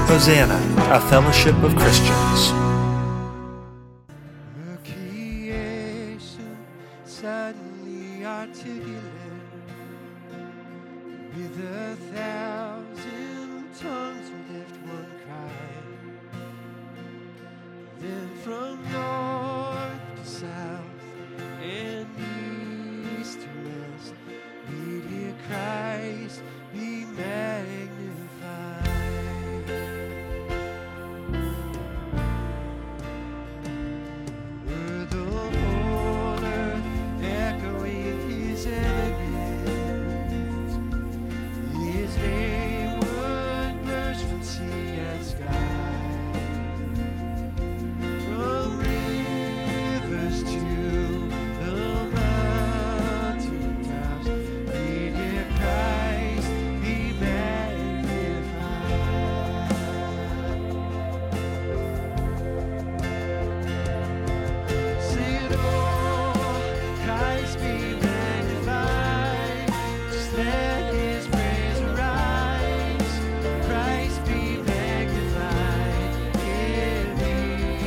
Hosanna, a fellowship of Christians. Her creation suddenly articulate with 1,000 tongues will lift one cry. Then from north to south and east to west, we'd hear Christ be magnified. Were the whole earth echoing his elegance, his name would burst from sea and sky. From rivers to the mountain tops, we'd hear Christ be magnified. Sing it all, Christ be magnified. Just let his praise arise. Christ be magnified in me.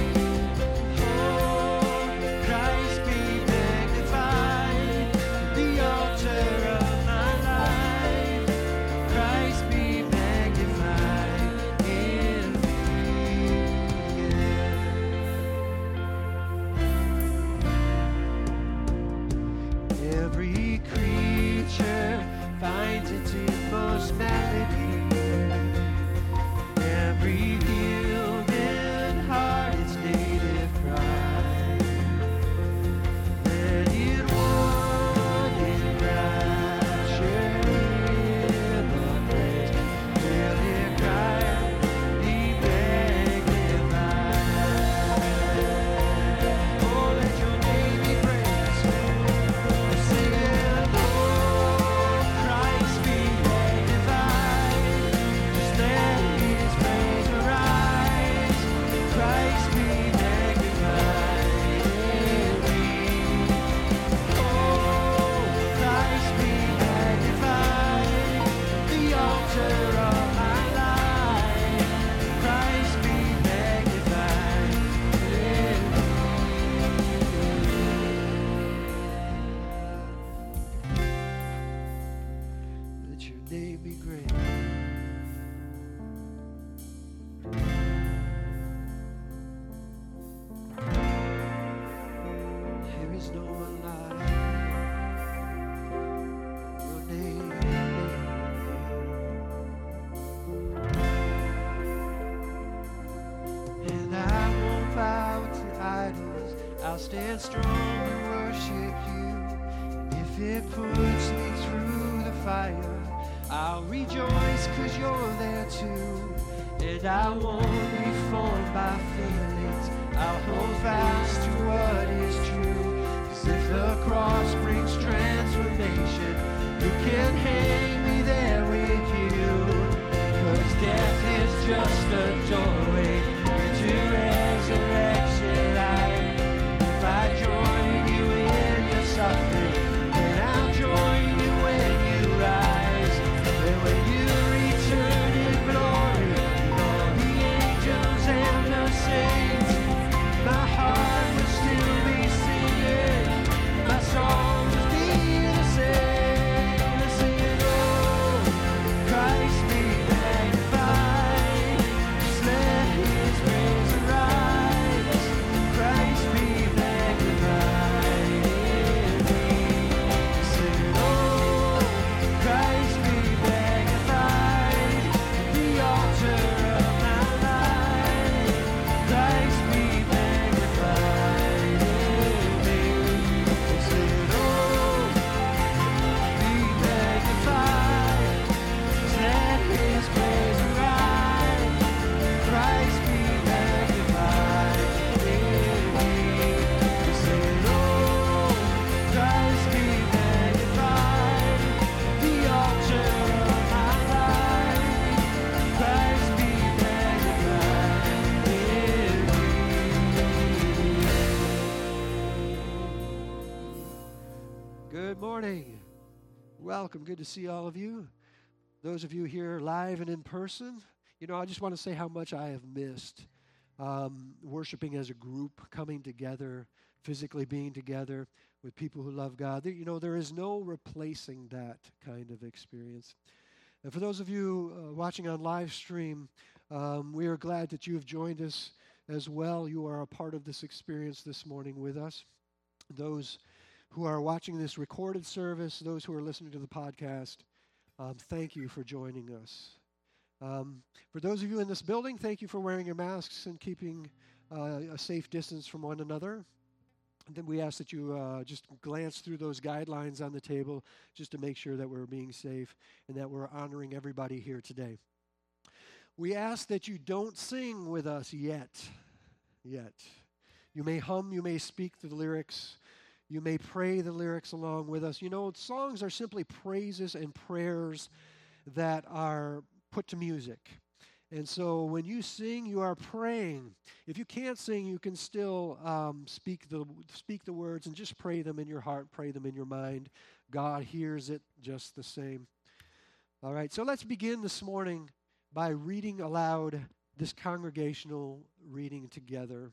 Oh, Christ be magnified. The altar of my life. Christ be magnified in me. Every creature finds its inmost melody. Every human heart its native cry. Let it walk in rapture in the praise. Let it cry, be magnified. Oh, let your name be praised. Sing it, oh, Christ be magnified. Just let his praise arise. Christ be magnified in me. Oh, Christ be magnified. The altar of my life. Christ be magnified in me. Let your name be great. There is no one like your name. And I won't bow to idols. I'll stand strong and worship you. And if it puts me through the fire, I'll rejoice 'cause you're there too. And I won't be formed by feelings. I'll hold fast to what is true. 'Cause if the cross brings transformation, you can hang me there with you. 'Cause death is just a doorway into resurrection life. If I join you in your suffering, then I'll join you when you rise. And when you return in glory, with all the angels and the saints, my heart will still be singing, my song will be the same. Singing, oh, Christ be magnified. Just let his praise arise. Christ be magnified in me. Singing, oh, Christ be magnified. The altar of my life. Christ be magnified in me. Singing, oh, be magnified. Just let his praise arise. Christ be magnified in me. Singing, oh, Christ be magnified. The altar of my life. Christ be magnified in me. Good morning. Welcome. Good to see all of you. Those of you here live and in person, I just want to say how much I have missed worshiping as a group, coming together, physically being together with people who love God. There is no replacing that kind of experience. And for those of you watching on live stream, we are glad that you have joined us as well. You are a part of this experience this morning with us. Those who are watching this recorded service, those who are listening to the podcast, thank you for joining us. For those of you in this building, thank you for wearing your masks and keeping a safe distance from one another. And then we ask that you just glance through those guidelines on the table just to make sure that we're being safe and that we're honoring everybody here today. We ask that you don't sing with us yet. You may hum, you may speak the lyrics, you may pray the lyrics along with us. Songs are simply praises and prayers that are put to music. And so when you sing, you are praying. If you can't sing, you can still speak the words and just pray them in your heart, pray them in your mind. God hears it just the same. All right, so let's begin this morning by reading aloud this congregational reading together.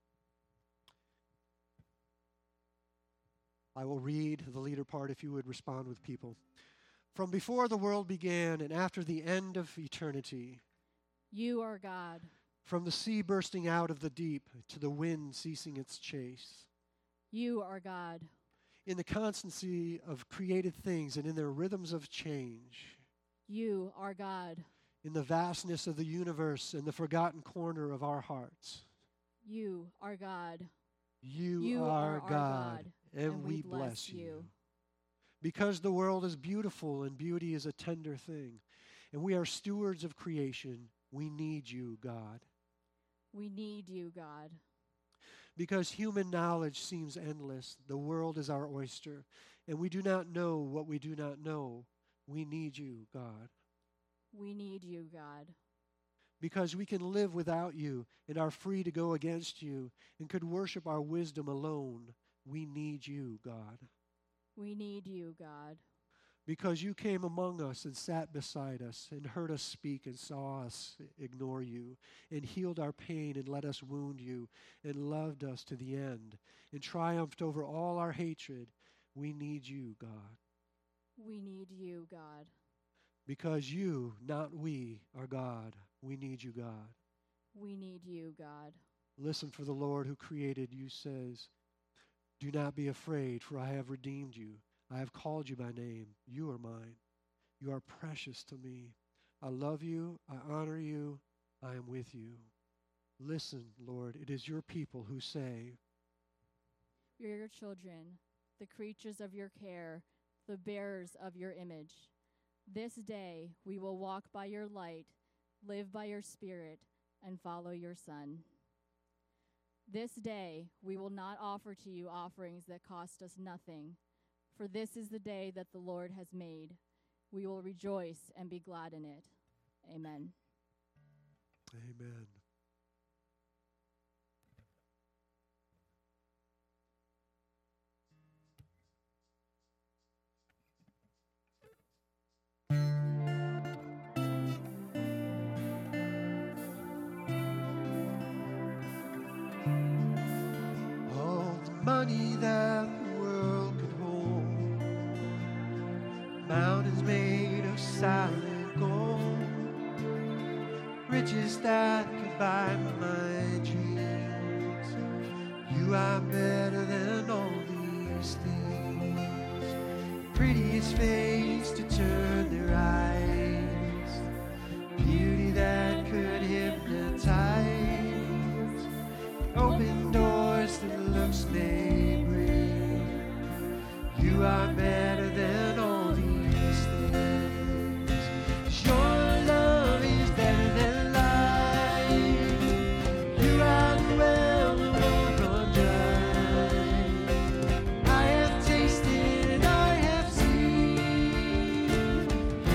I will read the leader part if you would respond with people. From before the world began and after the end of eternity, you are God. From the sea bursting out of the deep to the wind ceasing its chase, you are God. In the constancy of created things and in their rhythms of change, you are God. In the vastness of the universe and the forgotten corner of our hearts, you are God. You are God, and we bless you. Because the world is beautiful and beauty is a tender thing, and we are stewards of creation, we need you, God. We need you, God. Because human knowledge seems endless, the world is our oyster, and we do not know what we do not know. We need you, God. We need you, God. Because we can live without you and are free to go against you and could worship our wisdom alone. We need you, God. We need you, God. Because you came among us and sat beside us and heard us speak and saw us ignore you and healed our pain and let us wound you and loved us to the end and triumphed over all our hatred. We need you, God. We need you, God. Because you, not we, are God. We need you, God. We need you, God. Listen, for the Lord who created you says, do not be afraid, for I have redeemed you. I have called you by name. You are mine. You are precious to me. I love you. I honor you. I am with you. Listen, Lord, it is your people who say, we are your children, the creatures of your care, the bearers of your image. This day we will walk by your light, live by your spirit, and follow your Son. This day we will not offer to you offerings that cost us nothing, for this is the day that the Lord has made. We will rejoice and be glad in it. Amen. Amen. Money that the world could hold, mountains made of solid gold, riches that could buy my dreams. You are better than all these things. Prettiest face to turn their eyes, beauty that could hypnotize. Open doors that looks may bring. You are better than all these things. Your love is better than life. You are the well that won't run dry. I have tasted and I have seen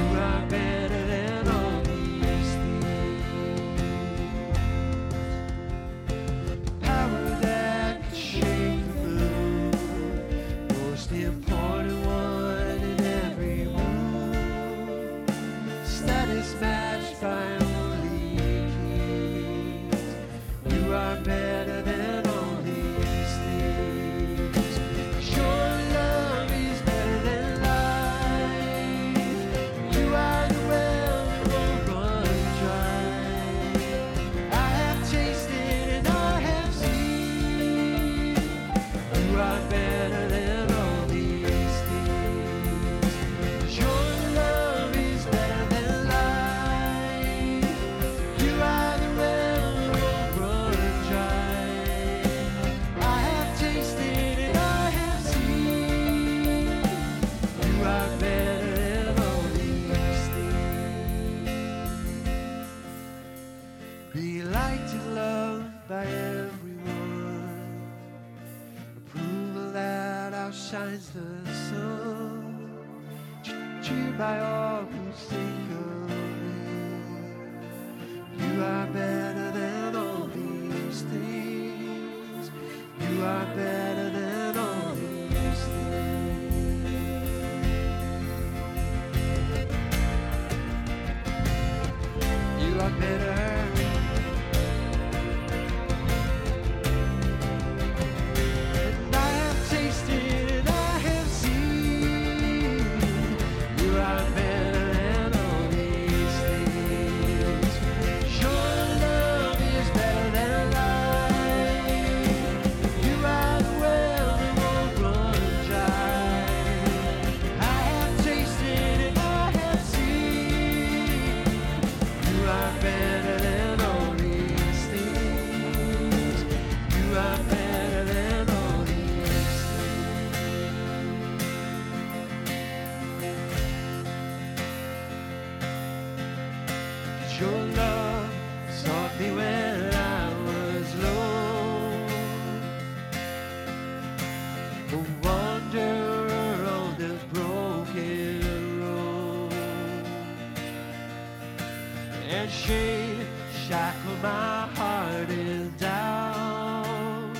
Be liked and loved by everyone. Approval that outshines the sun. Cheered by all who think of me. You are better than all these things. You are better than all these things. You are better. Your love sought me when I was low, a wanderer on this broken road, and shame shackled my heart and down.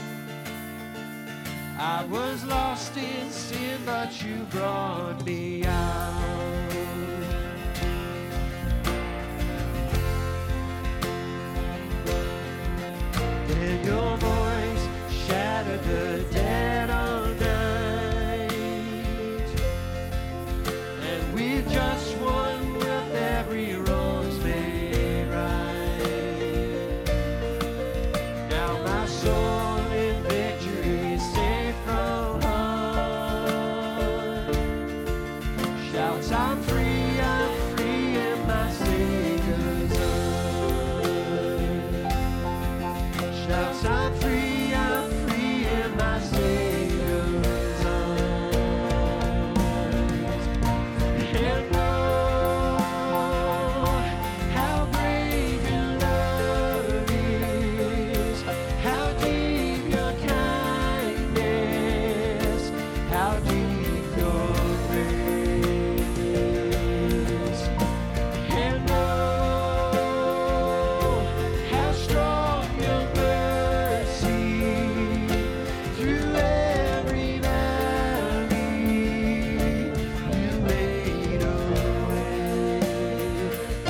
I was lost in sin, but you brought me out. Your voice shattered the dead all night, and with just one breath every wrong's made right. Now my soul in victory safe from harm. Shouts, I'm free in my Savior's arms. Shouts, I'm free in my Savior's arms. And oh, how great your love is, how deep your kindness, how deep your grace. And oh, how strong your mercy through every valley you made a way. Oh,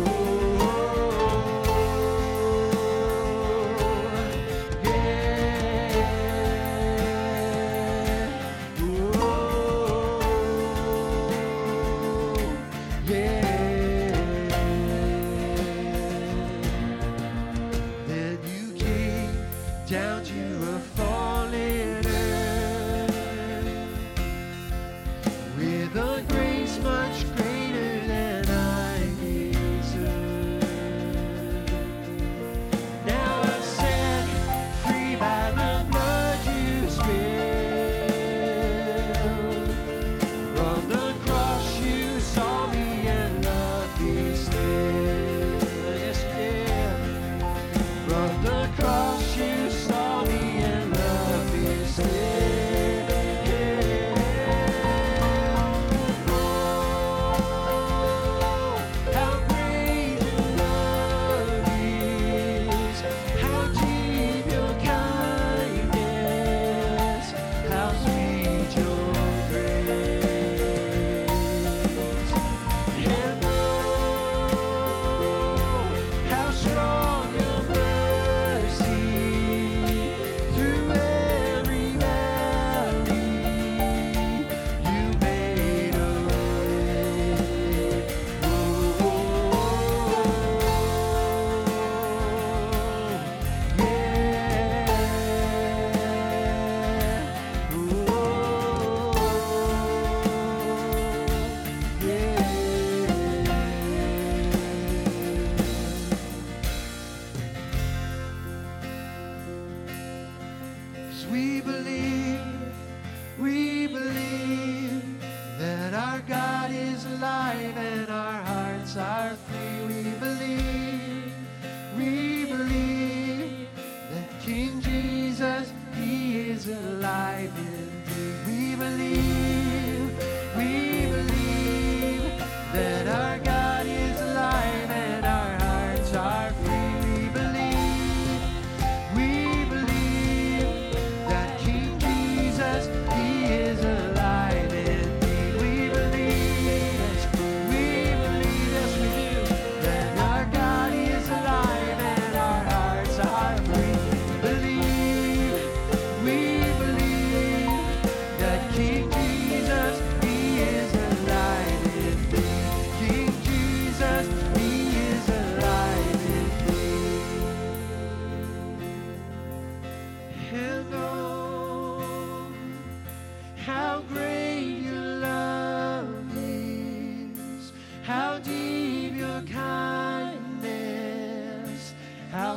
Then you came down to a fallen earth with a grace much greater than I deserve. Now I'm set free by the blood you spilled. From the cross you saw me and loved me still. Yes, you did. From the cross you saw me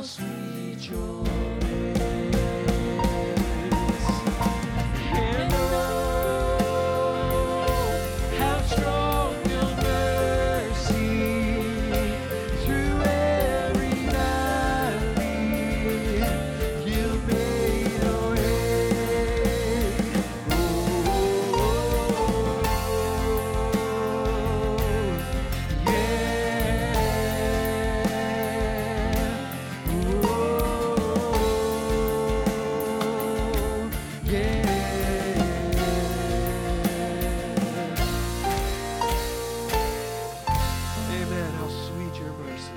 how sweet your grace. And oh, how strong your mercy through every valley. You made a way. Amen. How sweet your mercy.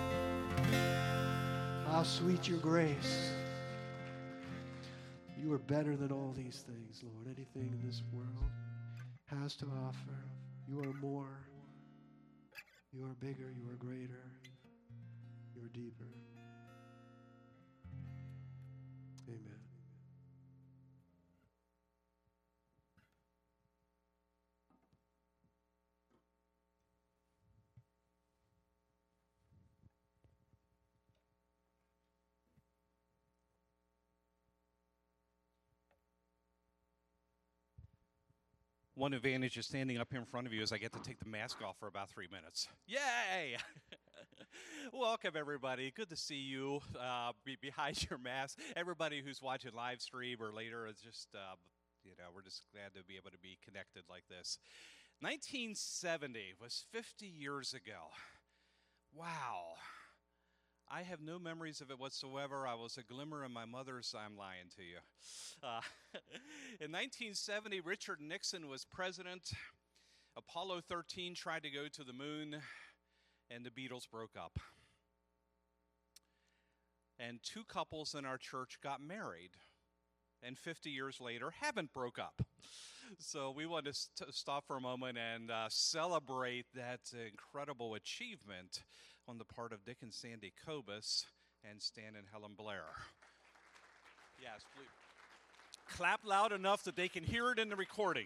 How sweet your grace. You are better than all these things, Lord. Anything in this world has to offer. You are more. You are bigger. You are greater. You are deeper. Amen. One advantage of standing up here in front of you is I get to take the mask off for about 3 minutes. Yay! Welcome, everybody. Good to see you behind your mask. Everybody who's watching live stream or later is just, we're just glad to be able to be connected like this. 1970 was 50 years ago. Wow. I have no memories of it whatsoever. I was a glimmer in my mother's. I'm lying to you. In 1970, Richard Nixon was president. Apollo 13 tried to go to the moon, and the Beatles broke up. And two couples in our church got married, and 50 years later haven't broke up. So we want to stop for a moment and celebrate that incredible achievement on the part of Dick and Sandy Kobus and Stan and Helen Blair. Yes, please. Clap loud enough that they can hear it in the recording.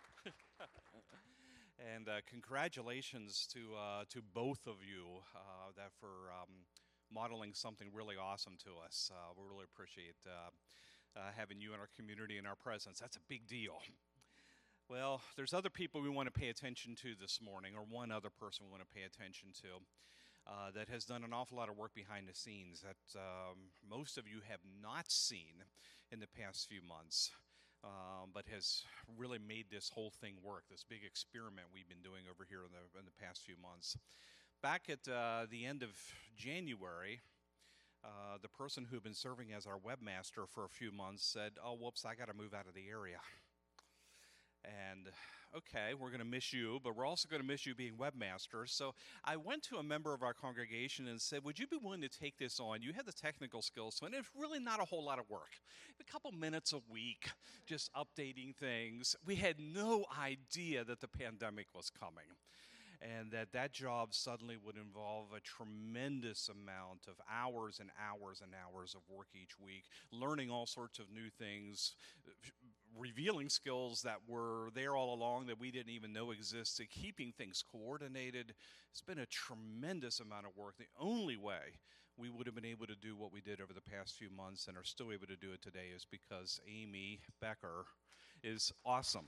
And congratulations to both of you for modeling something really awesome to us. We really appreciate having you in our community and our presence. That's a big deal. Well, there's other people we want to pay attention to this morning, or one other person we want to pay attention to. That has done an awful lot of work behind the scenes that most of you have not seen in the past few months, but has really made this whole thing work, this big experiment we've been doing over here in the past few months. Back at the end of January, the person who had been serving as our webmaster for a few months said, "Oh, whoops, I got to move out of the area." And okay, we're going to miss you, but we're also going to miss you being webmaster. So I went to a member of our congregation and said, would you be willing to take this on? You have the technical skills, and it's really not a whole lot of work. A couple minutes a week, just updating things. We had no idea that the pandemic was coming, and that job suddenly would involve a tremendous amount of hours and hours and hours of work each week, learning all sorts of new things, revealing skills that were there all along that we didn't even know existed, keeping things coordinated. It's been a tremendous amount of work. The only way we would have been able to do what we did over the past few months and are still able to do it today is because Amy Becker is awesome.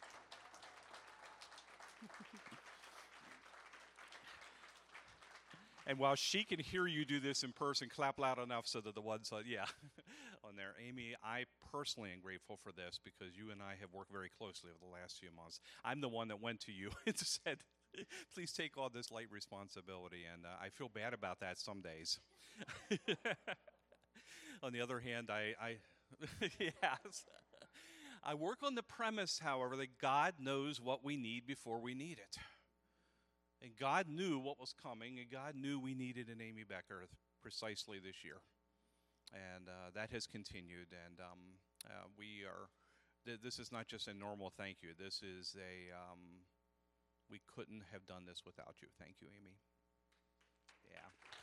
And while she can hear you do this in person, clap loud enough so that the ones on there. Amy, I personally am grateful for this because you and I have worked very closely over the last few months. I'm the one that went to you and said, please take all this light responsibility, and I feel bad about that some days. On the other hand, yes. I work on the premise, however, that God knows what we need before we need it. And God knew what was coming, and God knew we needed an Amy Becker precisely this year. And that has continued, and this is not just a normal thank you. This is we couldn't have done this without you. Thank you, Amy. Yeah.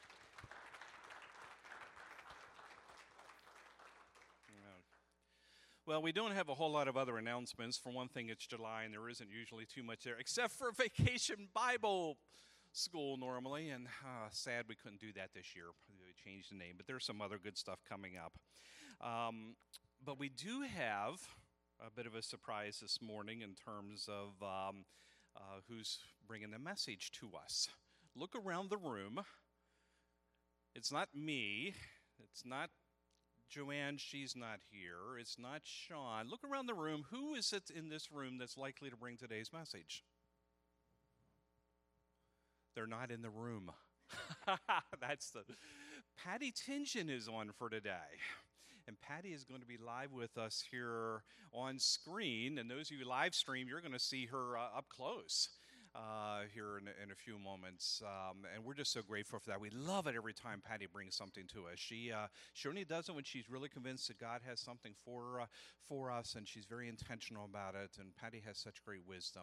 Well, we don't have a whole lot of other announcements. For one thing, it's July, and there isn't usually too much there, except for Vacation Bible. school normally, and sad we couldn't do that this year. We changed the name, but there's some other good stuff coming up. But we do have a bit of a surprise this morning in terms of who's bringing the message to us. Look around the room. It's not me. It's not Joanne, she's not here. It's not Sean. Look around the room. Who is it in this room that's likely to bring today's message? They're not in the room. Patty Tingen is on for today. And Patty is going to be live with us here on screen. And those of you live stream, you're going to see her up close here in a few moments. And we're just so grateful for that. We love it every time Patty brings something to us. She only does it when she's really convinced that God has something for us, and she's very intentional about it. And Patty has such great wisdom.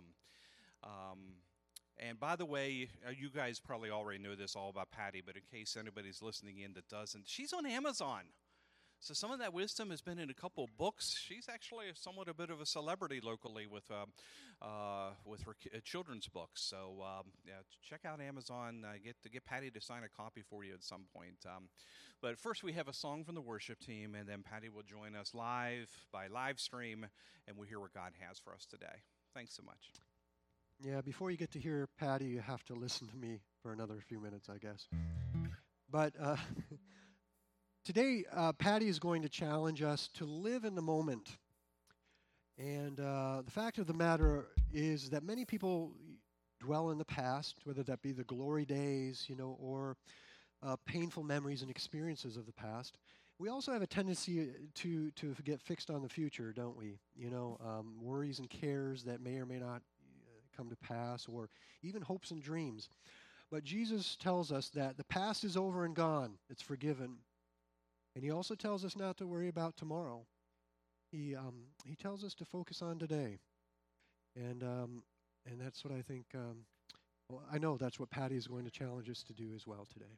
And by the way, you guys probably already know this all about Patty, but in case anybody's listening in that doesn't, she's on Amazon. So some of that wisdom has been in a couple of books. She's actually somewhat a bit of a celebrity locally with her children's books. So yeah, check out Amazon. Get Patty to sign a copy for you at some point. But first we have a song from the worship team, and then Patty will join us live by live stream, and we'll hear what God has for us today. Thanks so much. Yeah, before you get to hear Patty, you have to listen to me for another few minutes, I guess. But today, Patty is going to challenge us to live in the moment. And the fact of the matter is that many people dwell in the past, whether that be the glory days, or painful memories and experiences of the past. We also have a tendency to get fixed on the future, don't we? Worries and cares that may or may not come to pass, or even hopes and dreams. But Jesus tells us that the past is over and gone. It's forgiven. And he also tells us not to worry about tomorrow. He tells us to focus on today. And that's what I think, I know that's what Patty is going to challenge us to do as well today.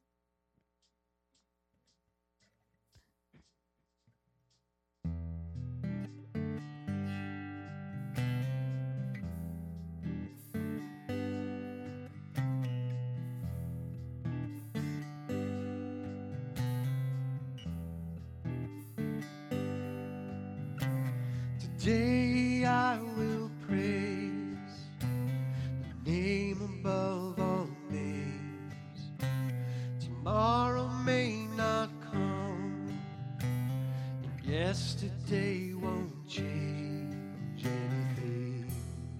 Today I will praise the name above all names. Tomorrow may not come, and yesterday won't change anything.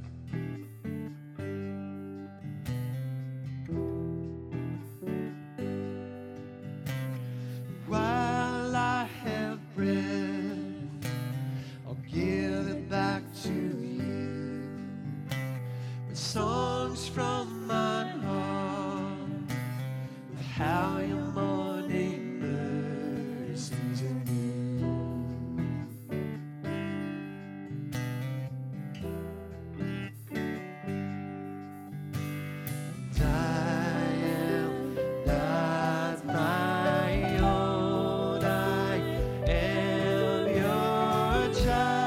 While I have breath, give it back to you with songs from my heart, with how your morning mercies are new. And I am not my own, I am your child.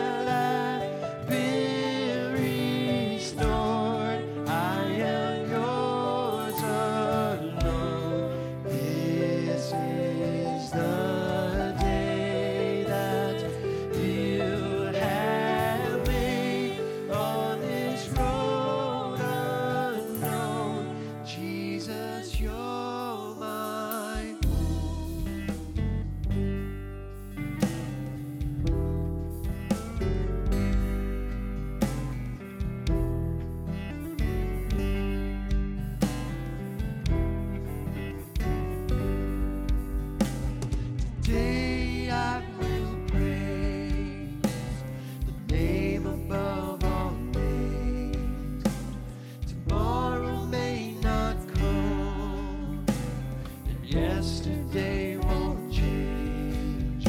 Yesterday won't change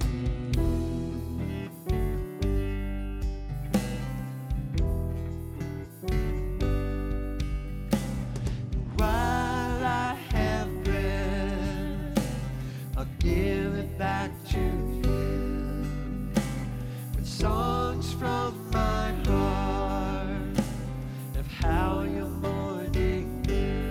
while I have breath, I'll give it back to you with songs from my heart of how your morning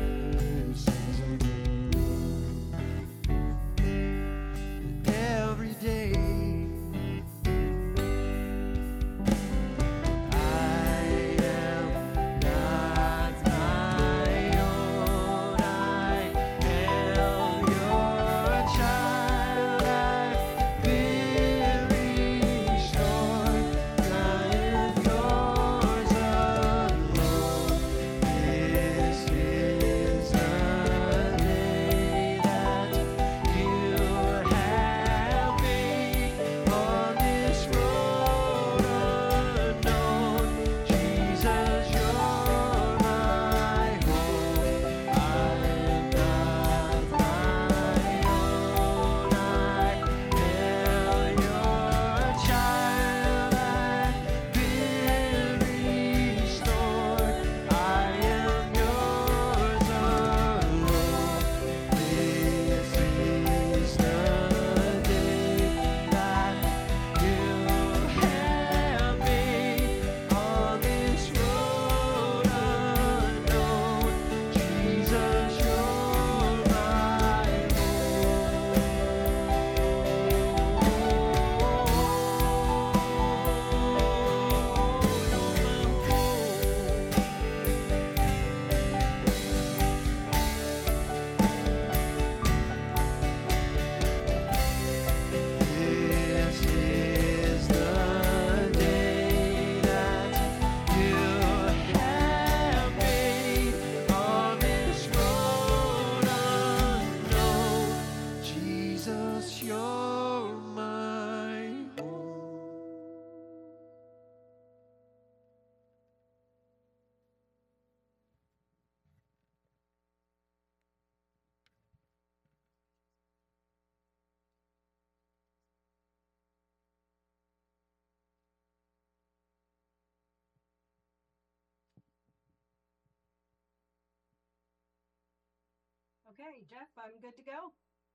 Okay, Jeff, I'm good to go.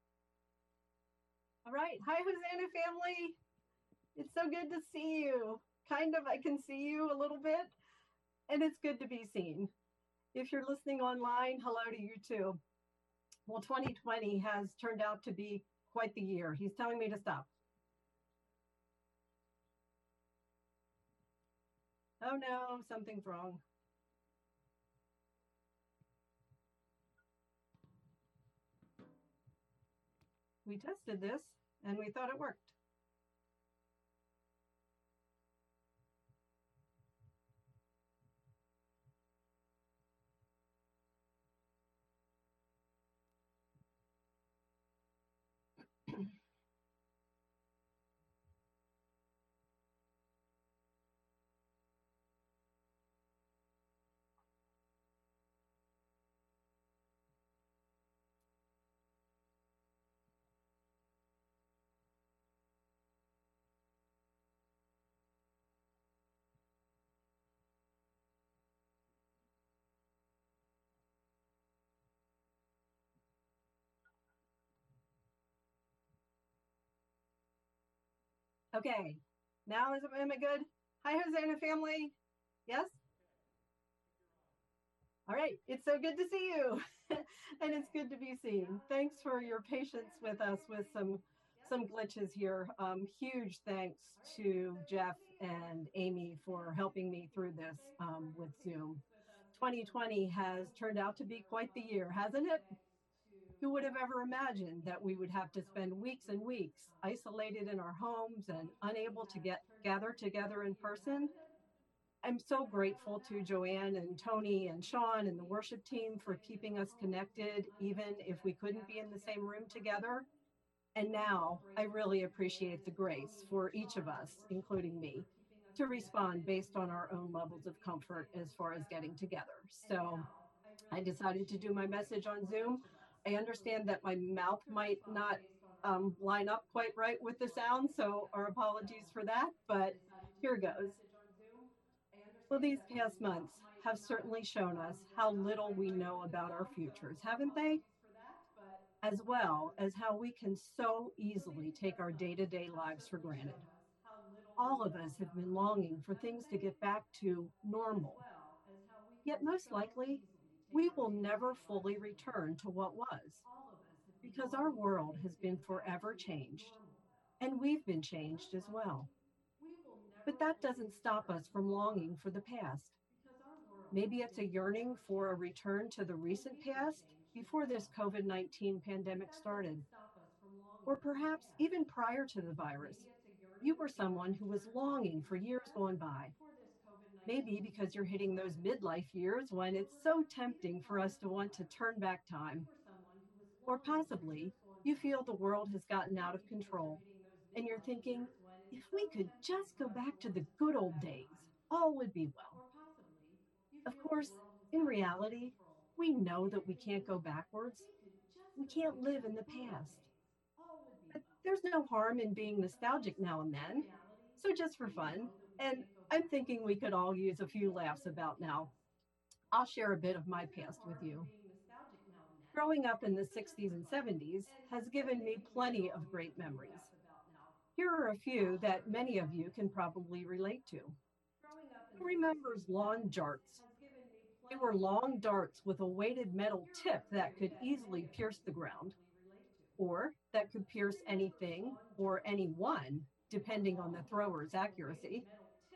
All right. Hi, Hosanna family. It's so good to see you. Kind of, I can see you a little bit, and it's good to be seen. If you're listening online, hello to you too. Well, 2020 has turned out to be quite the year. He's telling me to stop. Oh no, something's wrong. We tested this and we thought it worked. Okay, now am I good? Hi, Hosanna family. Yes? All right, it's so good to see you. And it's good to be seen. Thanks for your patience with us with some glitches here. Huge thanks to Jeff and Amy for helping me through this with Zoom. 2020 has turned out to be quite the year, hasn't it? Who would have ever imagined that we would have to spend weeks and weeks isolated in our homes and unable to gather together in person? I'm so grateful to Joanne and Tony and Sean and the worship team for keeping us connected, even if we couldn't be in the same room together. And now I really appreciate the grace for each of us, including me, to respond based on our own levels of comfort as far as getting together. So I decided to do my message on Zoom. I understand that my mouth might not line up quite right with the sound, so our apologies for that, but here goes. Well, these past months have certainly shown us how little we know about our futures, haven't they? As well as how we can so easily take our day-to-day lives for granted. All of us have been longing for things to get back to normal. Yet most likely, we will never fully return to what was, because our world has been forever changed, and we've been changed as well. But that doesn't stop us from longing for the past. Maybe it's a yearning for a return to the recent past before this COVID-19 pandemic started. Or perhaps even prior to the virus, you were someone who was longing for years gone by. Maybe because you're hitting those midlife years when it's so tempting for us to want to turn back time. Or possibly you feel the world has gotten out of control and you're thinking, if we could just go back to the good old days, all would be well. Of course, in reality, we know that we can't go backwards. We can't live in the past. But there's no harm in being nostalgic now and then. So just for fun, and I'm thinking we could all use a few laughs about now, I'll share a bit of my past with you. Growing up in the 60s and 70s has given me plenty of great memories. Here are a few that many of you can probably relate to. Who remembers lawn darts? They were long darts with a weighted metal tip that could easily pierce the ground, or that could pierce anything or anyone, depending on the thrower's accuracy.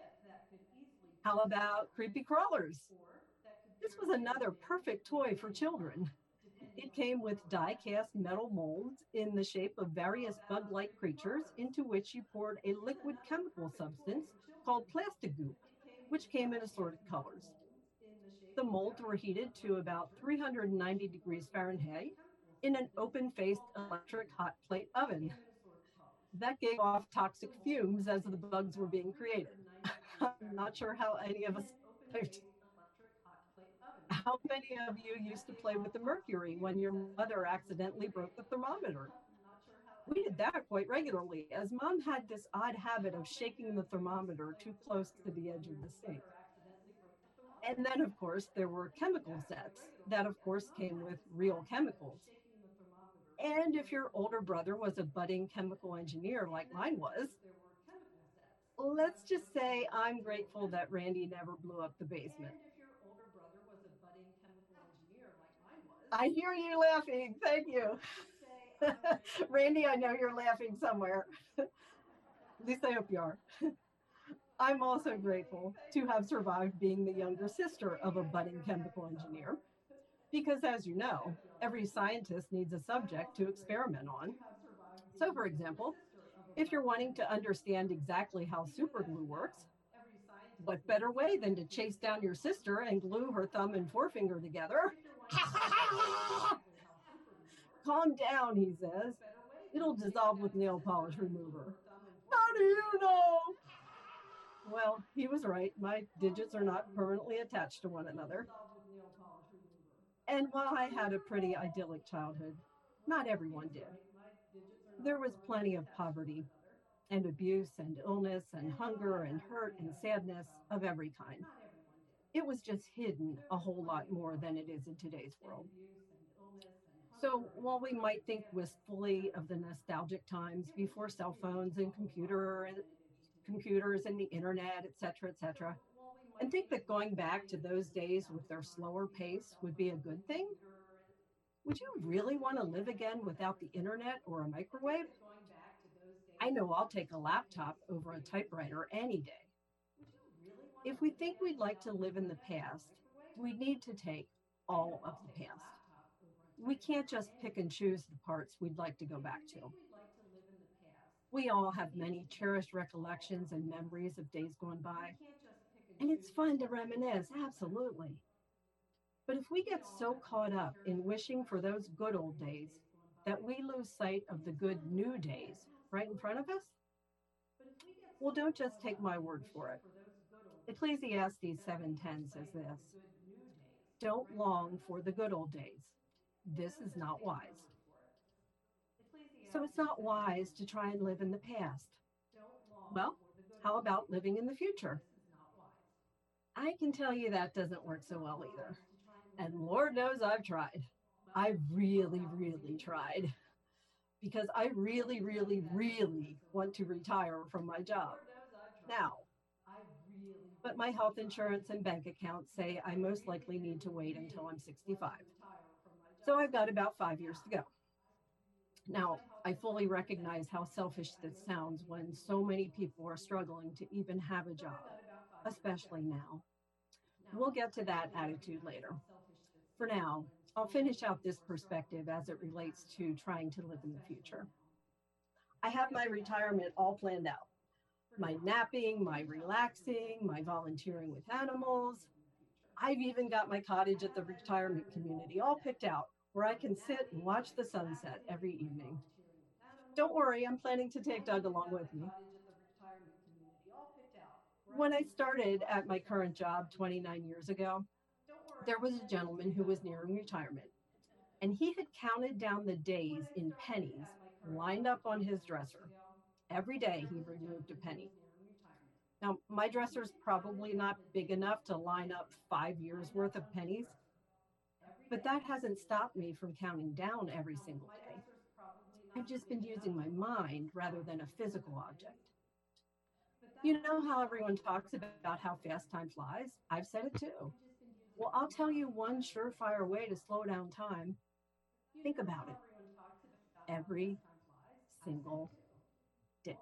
How about creepy crawlers? This was another perfect toy for children. It came with die-cast metal molds in the shape of various bug-like creatures into which you poured a liquid chemical substance called plastic goop, which came in assorted colors. The molds were heated to about 390 degrees Fahrenheit in an open-faced electric hot plate oven. That gave off toxic fumes as the bugs were being created. I'm not sure how any of us lived. How many of you used to play with the mercury when your mother accidentally broke the thermometer? We did that quite regularly, as mom had this odd habit of shaking the thermometer too close to the edge of the sink. And then, of course, there were chemical sets that, of course, came with real chemicals. And if your older brother was a budding chemical engineer like mine was, let's just say I'm grateful that Randy never blew up the basement. I hear you laughing. Thank you. Randy, I know you're laughing somewhere. At least I hope you are. I'm also grateful to have survived being the younger sister of a budding chemical engineer. Because, as you know, every scientist needs a subject to experiment on. So, for example, if you're wanting to understand exactly how superglue works, what better way than to chase down your sister and glue her thumb and forefinger together? Calm down, he says. It'll dissolve with nail polish remover. How do you know? Well, he was right. My digits are not permanently attached to one another. And while I had a pretty idyllic childhood, not everyone did. There was plenty of poverty and abuse and illness and hunger and hurt and sadness of every kind. It was just hidden a whole lot more than it is in today's world. So while we might think wistfully of the nostalgic times before cell phones and computers and the internet, et cetera, and think that going back to those days with their slower pace would be a good thing, would you really want to live again without the internet or a microwave? I know I'll take a laptop over a typewriter any day. If we think we'd like to live in the past, we need to take all of the past. We can't just pick and choose the parts we'd like to go back to. We all have many cherished recollections and memories of days gone by, and it's fun to reminisce, absolutely. But if we get so caught up in wishing for those good old days that we lose sight of the good new days right in front of us, well, don't just take my word for it. Ecclesiastes 7:10 says this: "Don't long for the good old days. This is not wise." So it's not wise to try and live in the past. Well, how about living in the future? I can tell you that doesn't work so well either. And Lord knows I've tried. I really, really tried. Because I really, really, really want to retire from my job now. But my health insurance and bank account say I most likely need to wait until I'm 65. So I've got about 5 years to go. Now, I fully recognize how selfish this sounds when so many people are struggling to even have a job, especially now. We'll get to that attitude later. For now, I'll finish out this perspective as it relates to trying to live in the future. I have my retirement all planned out. My napping, my relaxing, my volunteering with animals. I've even got my cottage at the retirement community all picked out where I can sit and watch the sunset every evening. Don't worry, I'm planning to take Doug along with me. When I started at my current job 29 years ago, there was a gentleman who was nearing retirement, and he had counted down the days in pennies lined up on his dresser. Every day he removed a penny. Now, my dresser's probably not big enough to line up 5 years worth of pennies, but that hasn't stopped me from counting down every single day. I've just been using my mind rather than a physical object. You know how everyone talks about how fast time flies? I've said it too. Well, I'll tell you one surefire way to slow down time. Think about it. Every single day.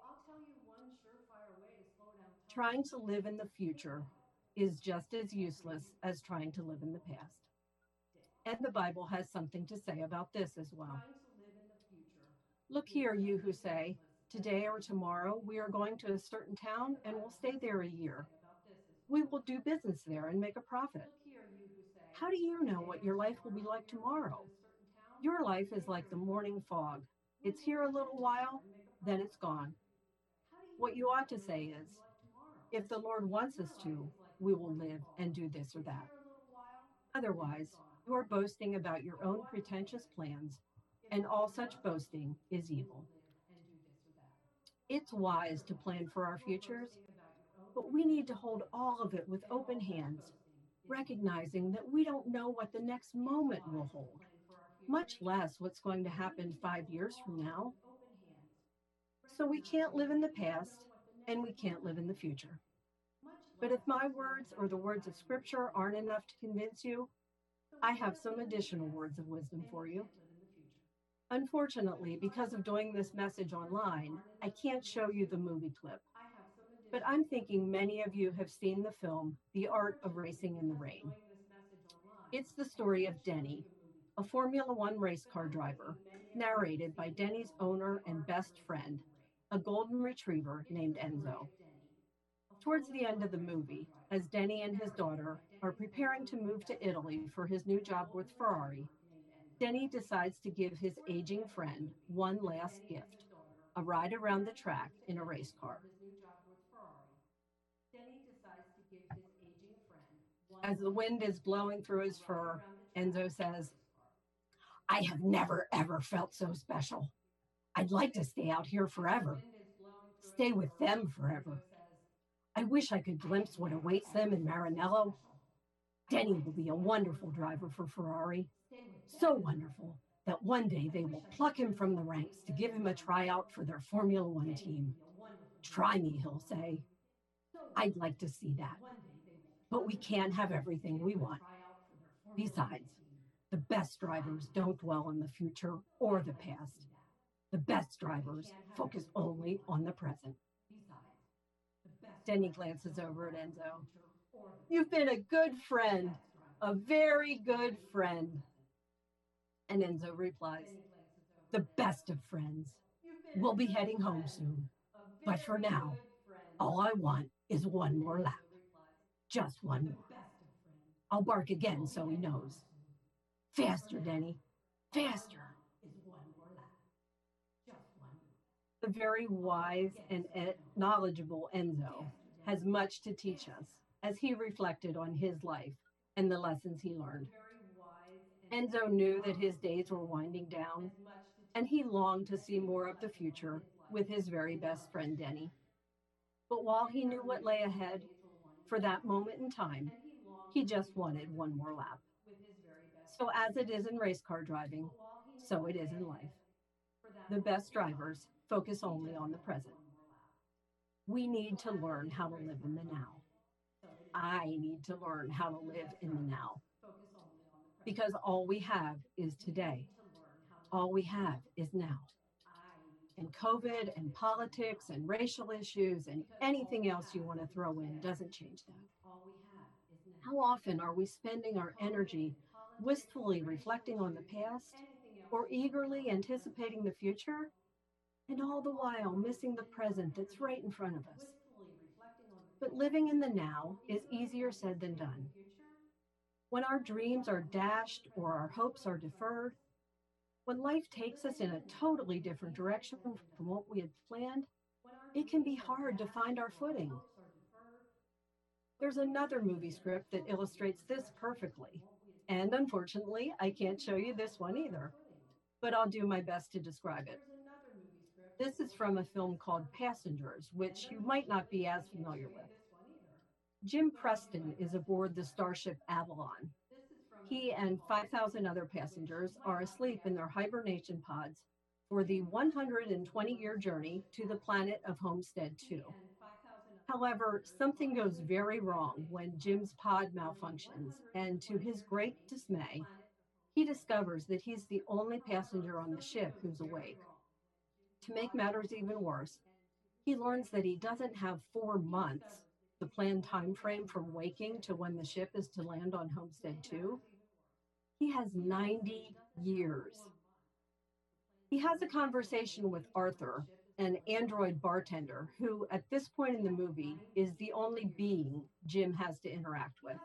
Trying to live in the future is just as useless as trying to live in the past. And the Bible has something to say about this as well. Look here, you who say, today or tomorrow we are going to a certain town and we'll stay there a year. We will do business there and make a profit. How do you know what your life will be like tomorrow? Your life is like the morning fog. It's here a little while, then it's gone. What you ought to say is, if the Lord wants us to, we will live and do this or that. Otherwise, you are boasting about your own pretentious plans, and all such boasting is evil. It's wise to plan for our futures, but we need to hold all of it with open hands, recognizing that we don't know what the next moment will hold. much less what's going to happen 5 years from now. So we can't live in the past and we can't live in the future. But if my words or the words of Scripture aren't enough to convince you, I have some additional words of wisdom for you. Unfortunately, because of doing this message online, I can't show you the movie clip. But I'm thinking many of you have seen the film, The Art of Racing in the Rain. It's the story of Denny, a Formula One race car driver, narrated by Denny's owner and best friend, a golden retriever named Enzo. Towards the end of the movie, as Denny and his daughter are preparing to move to Italy for his new job with Ferrari, Denny decides to give his aging friend one last gift, a ride around the track in a race car. As the wind is blowing through his fur, Enzo says, "I have never, ever felt so special. I'd like to stay out here forever. Stay with them forever. I wish I could glimpse what awaits them in Maranello. Denny will be a wonderful driver for Ferrari. So wonderful that one day they will pluck him from the ranks to give him a tryout for their Formula One team. Try me, he'll say. I'd like to see that. But we can't have everything we want. Besides, the best drivers don't dwell on the future or the past. The best drivers focus only on the present." Denny glances over at Enzo. "You've been a good friend, a very good friend." And Enzo replies, "The best of friends. We'll be heading home soon. But for now, all I want is one more lap. Just one more. I'll bark again so he knows. Faster, Denny. Faster." The very wise and knowledgeable Enzo has much to teach us as he reflected on his life and the lessons he learned. Enzo knew that his days were winding down, and he longed to see more of the future with his very best friend, Denny. But while he knew what lay ahead, for that moment in time, he just wanted one more lap. So as it is in race car driving, so it is in life. The best drivers focus only on the present. We need to learn how to live in the now. I need to learn how to live in the now. Because all we have is today. All we have is now. And COVID and politics and racial issues and anything else you want to throw in doesn't change that. How often are we spending our energy wistfully reflecting on the past or eagerly anticipating the future, and all the while missing the present that's right in front of us? But living in the now is easier said than done. When our dreams are dashed or our hopes are deferred, when life takes us in a totally different direction from what we had planned, it can be hard to find our footing. There's another movie script that illustrates this perfectly. And unfortunately, I can't show you this one either, but I'll do my best to describe it. This is from a film called Passengers, which you might not be as familiar with. Jim Preston is aboard the starship Avalon. He and 5,000 other passengers are asleep in their hibernation pods for the 120-year journey to the planet of Homestead 2. However, something goes very wrong when Jim's pod malfunctions, and to his great dismay, he discovers that he's the only passenger on the ship who's awake. To make matters even worse, he learns that he doesn't have 4 months, the planned time frame from waking to when the ship is to land on Homestead 2. He has 90 years. He has a conversation with Arthur, an android bartender, who at this point in the movie is the only being Jim has to interact with.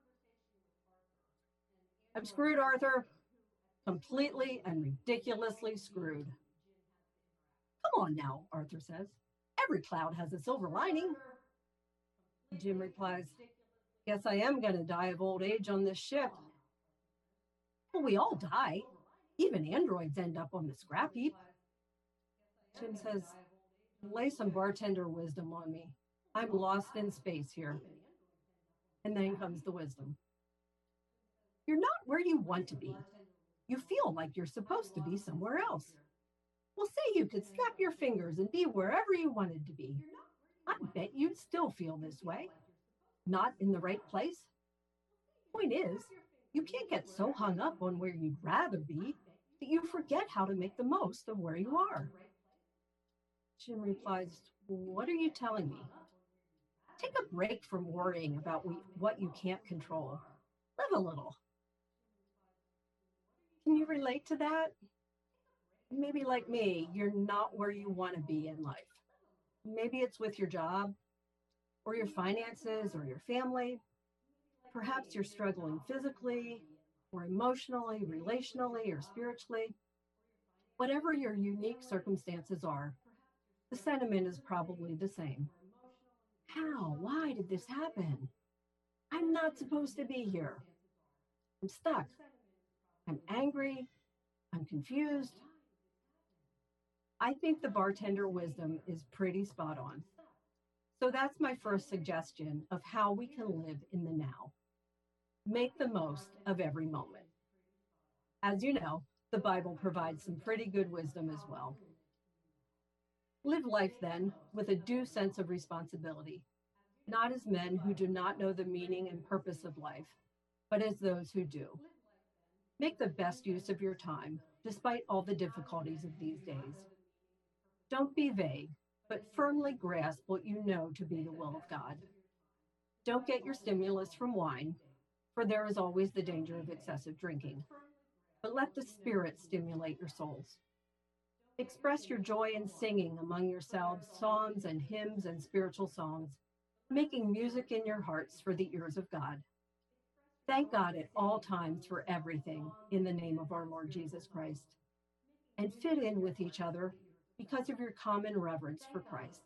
"I'm screwed, Arthur. Completely and ridiculously screwed." "Come on now," Arthur says. "Every cloud has a silver lining." Jim replies, "Guess I am going to die of old age on this ship." "Well, we all die. Even androids end up on the scrap heap." Jim says, "Lay some bartender wisdom on me. I'm lost in space here." And then comes the wisdom. "You're not where you want to be. You feel like you're supposed to be somewhere else. Well, say you could snap your fingers and be wherever you wanted to be. I bet you'd still feel this way. Not in the right place. Point is, you can't get so hung up on where you'd rather be that you forget how to make the most of where you are. Jim replies, what are you telling me? Take a break from worrying about what you can't control. Live a little. Can you relate to that? Maybe like me, you're not where you want to be in life. Maybe it's with your job, or your finances, or your family. Perhaps you're struggling physically, or emotionally, relationally, or spiritually. Whatever your unique circumstances are, the sentiment is probably the same. How? Why did this happen? I'm not supposed to be here. I'm stuck. I'm angry. I'm confused. I think the bartender wisdom is pretty spot on. So that's my first suggestion of how we can live in the now. Make the most of every moment. As you know, the Bible provides some pretty good wisdom as well. Live life then with a due sense of responsibility, not as men who do not know the meaning and purpose of life, but as those who do. Make the best use of your time, despite all the difficulties of these days. Don't be vague, but firmly grasp what you know to be the will of God. Don't get your stimulus from wine, for there is always the danger of excessive drinking. But let the Spirit stimulate your souls. Express your joy in singing among yourselves psalms and hymns and spiritual songs, making music in your hearts for the ears of God. Thank God at all times for everything in the name of our Lord Jesus Christ, and fit in with each other because of your common reverence for Christ.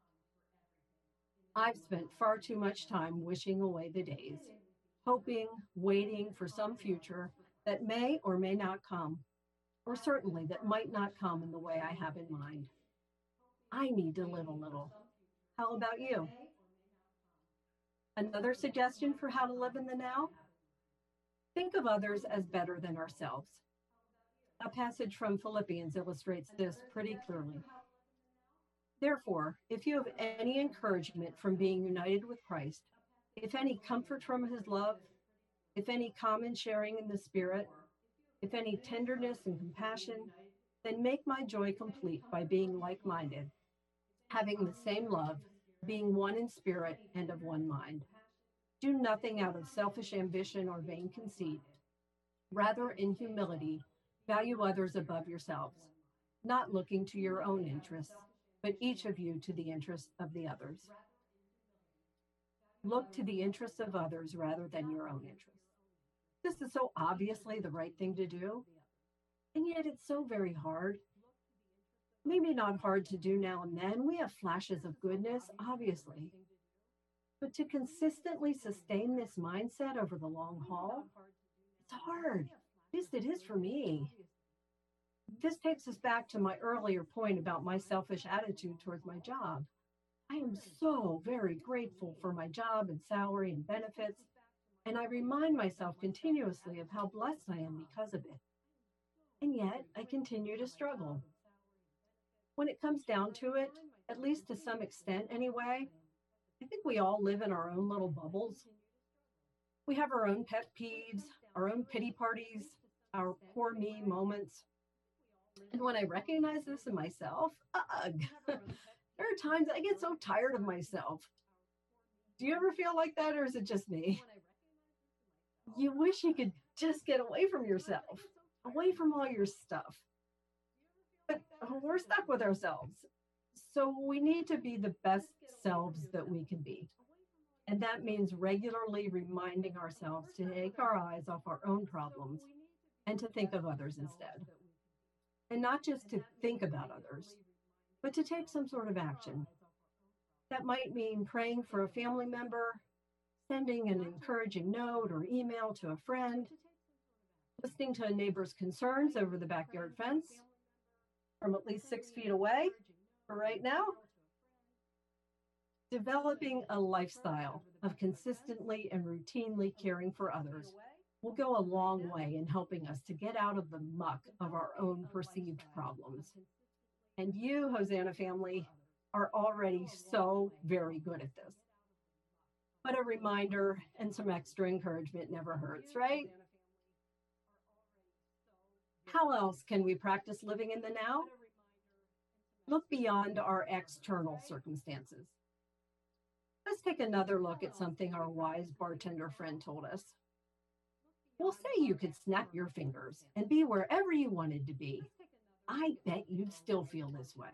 I've spent far too much time wishing away the days, hoping, waiting for some future that may or may not come, or certainly that might not come in the way I have in mind. I need to live a little. How about you? Another suggestion for how to live in the now? Think of others as better than ourselves. A passage from Philippians illustrates this pretty clearly. Therefore, if you have any encouragement from being united with Christ, if any comfort from his love, if any common sharing in the Spirit, if any tenderness and compassion, then make my joy complete by being like-minded, having the same love, being one in spirit and of one mind. Do nothing out of selfish ambition or vain conceit. Rather, in humility, value others above yourselves, not looking to your own interests, but each of you to the interests of the others. Look to the interests of others rather than your own interests. This is so obviously the right thing to do, and yet it's so very hard. Maybe not hard to do now and then. We have flashes of goodness, obviously. But to consistently sustain this mindset over the long haul, it's hard. At least it is for me. This takes us back to my earlier point about my selfish attitude towards my job. I am so very grateful for my job and salary and benefits, and I remind myself continuously of how blessed I am because of it. And yet, I continue to struggle. When it comes down to it, at least to some extent anyway, I think we all live in our own little bubbles. We have our own pet peeves, our own pity parties, our poor me moments. And when I recognize this in myself, ugh, there are times I get so tired of myself. Do you ever feel like that, or is it just me? You wish you could just get away from yourself, away from all your stuff. But we're stuck with ourselves. So we need to be the best selves that we can be. And that means regularly reminding ourselves to take our eyes off our own problems and to think of others instead. And not just to think about others, but to take some sort of action. That might mean praying for a family member, sending an encouraging note or email to a friend, listening to a neighbor's concerns over the backyard fence from at least 6 feet away for right now. Developing a lifestyle of consistently and routinely caring for others will go a long way in helping us to get out of the muck of our own perceived problems. And you, Hosanna family, are already so very good at this. But a reminder and some extra encouragement never hurts, right? How else can we practice living in the now? Look beyond our external circumstances. Let's take another look at something our wise bartender friend told us. Well, say you could snap your fingers and be wherever you wanted to be. I bet you'd still feel this way.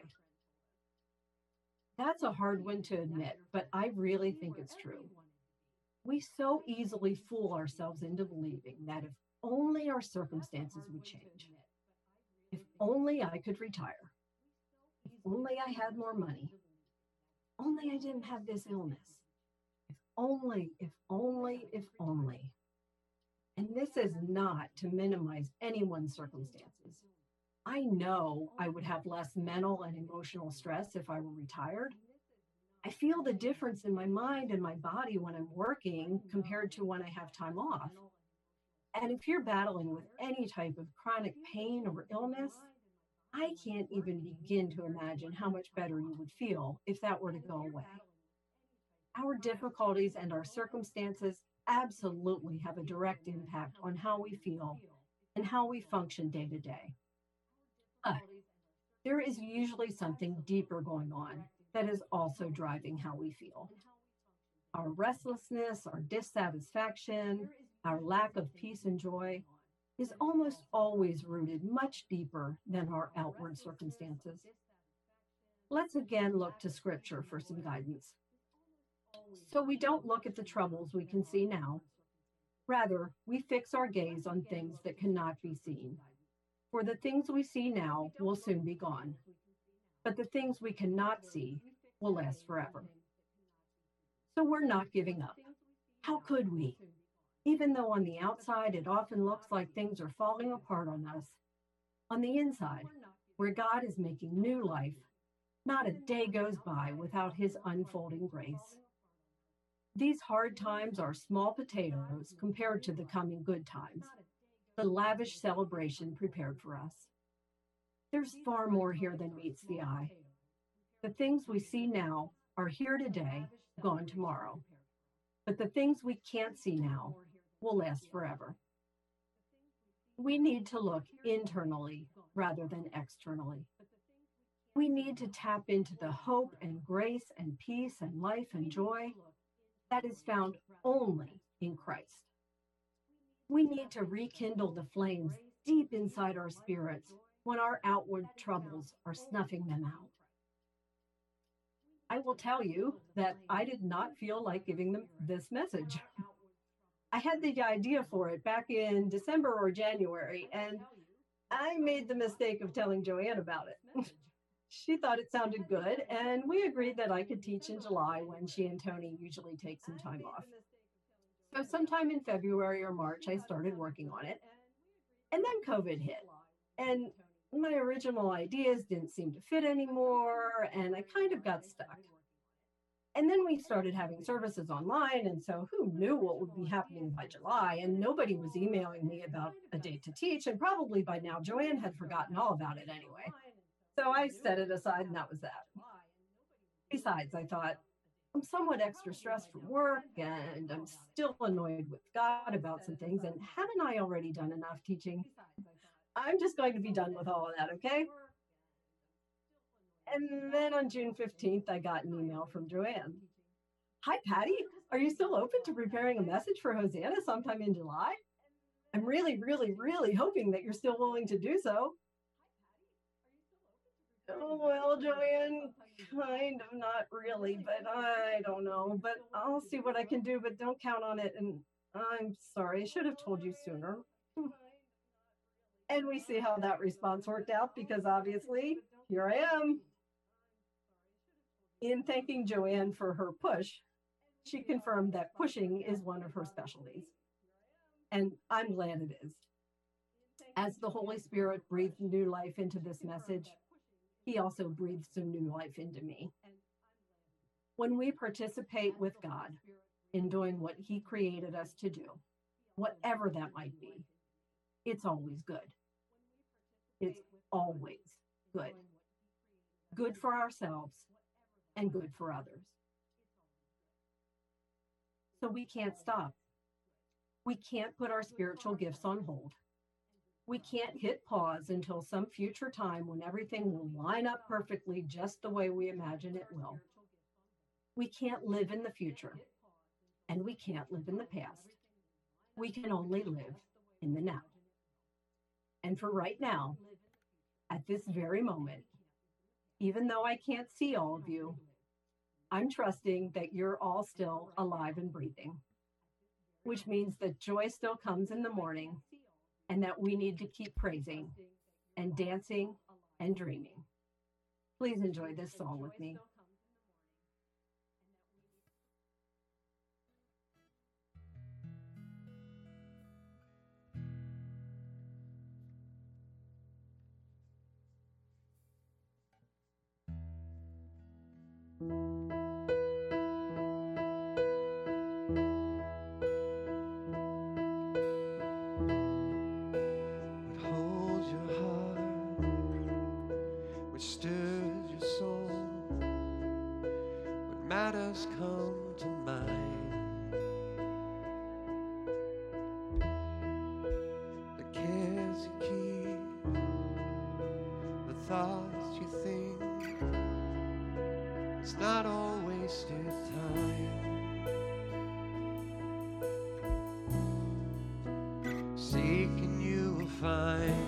That's a hard one to admit, but I really think it's true. We so easily fool ourselves into believing that if only our circumstances would change, if only I could retire, if only I had more money, only I didn't have this illness, if only, if only, if only. And this is not to minimize anyone's circumstances. I know I would have less mental and emotional stress if I were retired. I feel the difference in my mind and my body when I'm working compared to when I have time off. And if you're battling with any type of chronic pain or illness, I can't even begin to imagine how much better you would feel if that were to go away. Our difficulties and our circumstances absolutely have a direct impact on how we feel and how we function day to day. But there is usually something deeper going on that is also driving how we feel. Our restlessness, our dissatisfaction, our lack of peace and joy is almost always rooted much deeper than our outward circumstances. Let's again look to Scripture for some guidance. So we don't look at the troubles we can see now. Rather, we fix our gaze on things that cannot be seen. For the things we see now will soon be gone, but the things we cannot see will last forever. So we're not giving up. How could we? Even though on the outside it often looks like things are falling apart on us, on the inside, where God is making new life, not a day goes by without His unfolding grace. These hard times are small potatoes compared to the coming good times, the lavish celebration prepared for us. There's far more here than meets the eye. The things we see now are here today, gone tomorrow. But the things we can't see now will last forever. We need to look internally rather than externally. We need to tap into the hope and grace and peace and life and joy that is found only in Christ. We need to rekindle the flames deep inside our spirits when our outward troubles are snuffing them out. I will tell you that I did not feel like giving them this message. I had the idea for it back in December or January, and I made the mistake of telling Joanne about it. She thought it sounded good, and we agreed that I could teach in July when she and Tony usually take some time off. So sometime in February or March, I started working on it, and then COVID hit, and my original ideas didn't seem to fit anymore, and I kind of got stuck. And then we started having services online, and so who knew what would be happening by July, and nobody was emailing me about a date to teach, and probably by now Joanne had forgotten all about it anyway. So I set it aside, and that was that. Besides, I thought, I'm somewhat extra stressed from work, and I'm still annoyed with God about some things, and haven't I already done enough teaching? I'm just going to be done with all of that, okay? And then on June 15th, I got an email from Joanne. Hi, Patty. Are you still open to preparing a message for Hosanna sometime in July? I'm really, really, really hoping that you're still willing to do so. Oh, well, Joanne, kind of, not really, but I don't know. But I'll see what I can do, but don't count on it. And I'm sorry, I should have told you sooner. And we see how that response worked out, because obviously, here I am. In thanking Joanne for her push, she confirmed that pushing is one of her specialties. And I'm glad it is. As the Holy Spirit breathed new life into this message, He also breathed some new life into me. When we participate with God in doing what He created us to do, whatever that might be, it's always good. It's always good. Good for ourselves and good for others. So we can't stop. We can't put our spiritual gifts on hold. We can't hit pause until some future time when everything will line up perfectly just the way we imagine it will. We can't live in the future, and we can't live in the past. We can only live in the now. And for right now, at this very moment, even though I can't see all of you, I'm trusting that you're all still alive and breathing, which means that joy still comes in the morning and that we need to keep praising and dancing and dreaming. Please enjoy this song with me. Matters come to mind. The cares you keep, the thoughts you think. It's not all wasted time. Seek and you will find.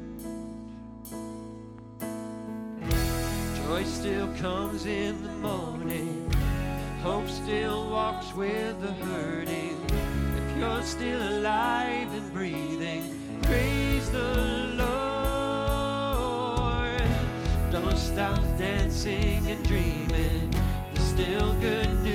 Joy still comes in the morning. Hope still walks with the hurting. If you're still alive and breathing, praise the Lord. Don't stop dancing